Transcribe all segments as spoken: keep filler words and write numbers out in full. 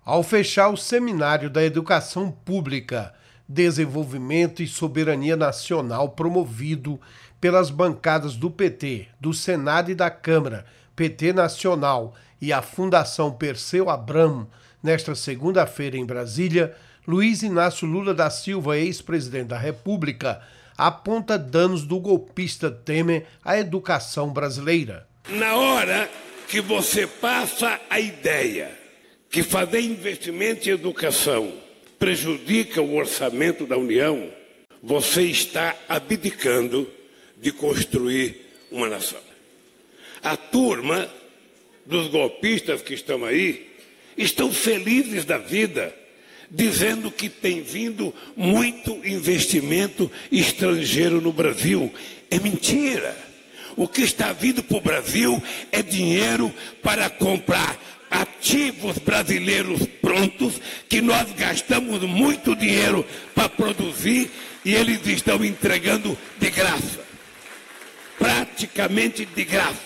ao fechar o Seminário da Educação Pública, Desenvolvimento e Soberania Nacional promovido pelas bancadas do P T, do Senado e da Câmara, P T Nacional e a Fundação Perseu Abramo, nesta segunda-feira em Brasília, Luiz Inácio Lula da Silva, ex-presidente da República, aponta danos do golpista Temer à educação brasileira. Na hora que você passa a ideia que fazer investimento em educação prejudica o orçamento da União, você está abdicando de construir uma nação. A turma dos golpistas que estão aí estão felizes da vida, dizendo que tem vindo muito investimento estrangeiro no Brasil. É mentira. O que está vindo para o Brasil é dinheiro para comprar ativos brasileiros prontos, que nós gastamos muito dinheiro para produzir e eles estão entregando de graça. Praticamente de graça.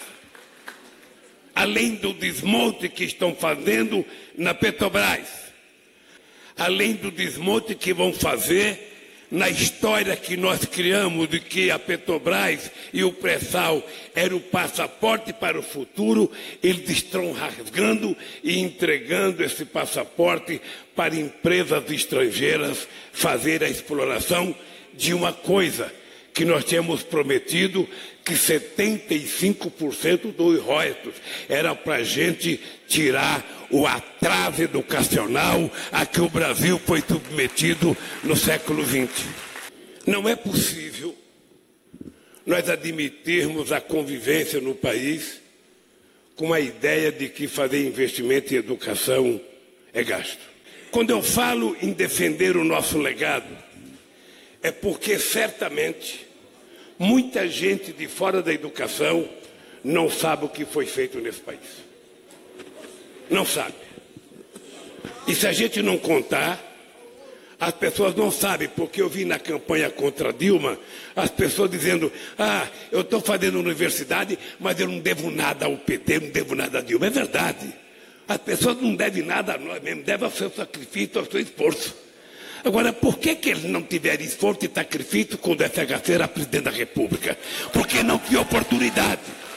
Além do desmonte que estão fazendo na Petrobras, além do desmonte que vão fazer na história que nós criamos de que a Petrobras e o pré-sal era o passaporte para o futuro, eles estão rasgando e entregando esse passaporte para empresas estrangeiras fazer a exploração de uma coisa que nós tínhamos prometido, que setenta e cinco por cento dos royalties era para a gente tirar o atraso educacional a que o Brasil foi submetido no século vinte. Não é possível nós admitirmos a convivência no país com a ideia de que fazer investimento em educação é gasto. Quando eu falo em defender o nosso legado, é porque certamente muita gente de fora da educação não sabe o que foi feito nesse país. Não sabe. E se a gente não contar, as pessoas não sabem, porque eu vi na campanha contra Dilma, as pessoas dizendo, ah, eu estou fazendo universidade, mas eu não devo nada ao P T, não devo nada a Dilma. É verdade. As pessoas não devem nada a nós mesmo, devem ao seu sacrifício, ao seu esforço. Agora, por que, que eles não tiveram esforço e sacrifício quando F H C era presidente da República? Porque não tinha oportunidade.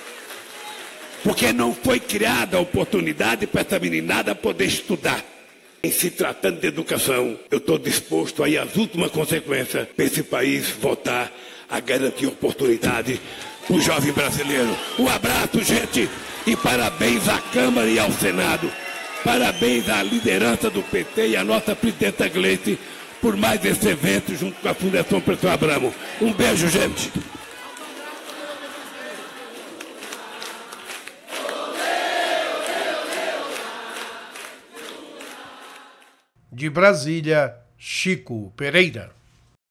Porque não foi criada a oportunidade para essa meninada poder estudar. Em se tratando de educação, eu estou disposto a ir às últimas consequências para esse país voltar a garantir oportunidade para o jovem brasileiro. Um abraço, gente, e parabéns à Câmara e ao Senado. Parabéns à liderança do P T e à nossa presidenta Gleisi por mais esse evento junto com a Fundação Perseu Abramo. Um beijo, gente. De Brasília, Chico Pereira.